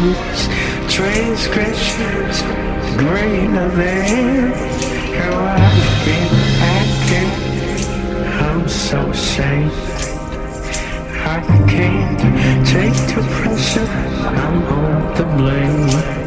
sins, transgressions greater than how I've been acting. I'm so ashamed. I can't take the pressure. I'm on the blame.